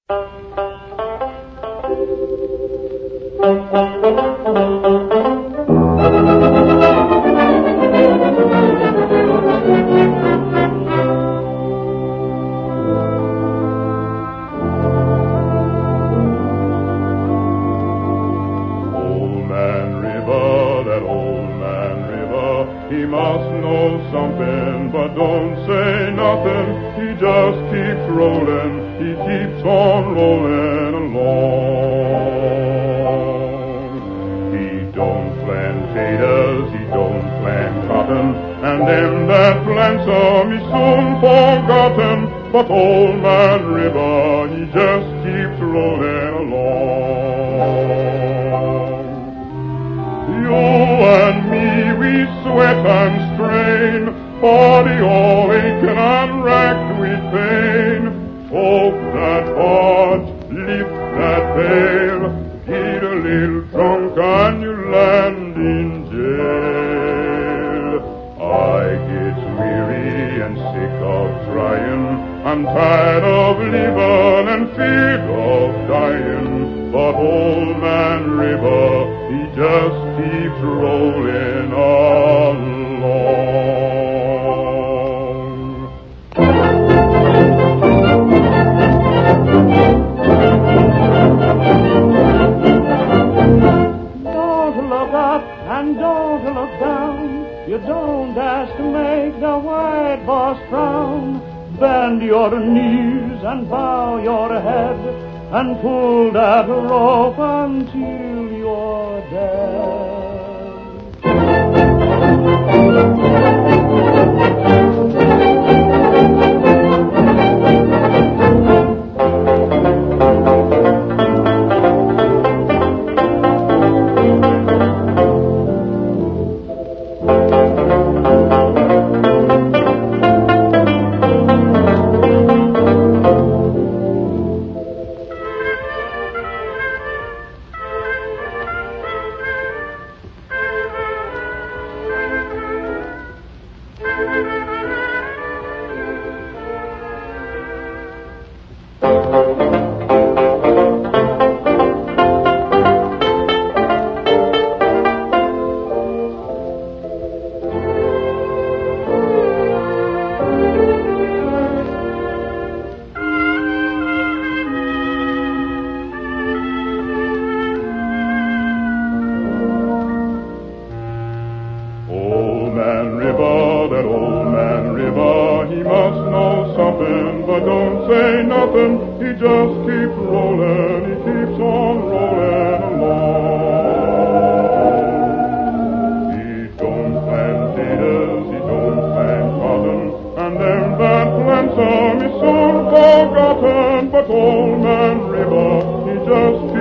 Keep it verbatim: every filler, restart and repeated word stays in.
He must know something, but don't say nothing. He just keeps rolling, he keeps on rolling along. He don't plant potatoes, he don't plant cotton, and them that plants 'em he's soon forgotten. But Old Man River, he just keeps rolling along. You and me, we sweat and strain, body all aching and racked with pain. Hope that heart, lift that veil, get a little drunk and you land in jail. I get weary and sick of trying, I'm tired of living and feared of dying. But Old Man River, he just keeps rolling along. Don't look up and don't look down. You don't ask to make the white boss frown. Bend your knees and bow your head and pull that rope until you're dead. That Old Man River, he must know something, but don't say nothing. He just keeps rolling, he keeps on rolling along. He don't plant potatoes, he don't plant cotton, and them that plants 'em is soon forgotten. But Old Man River, he just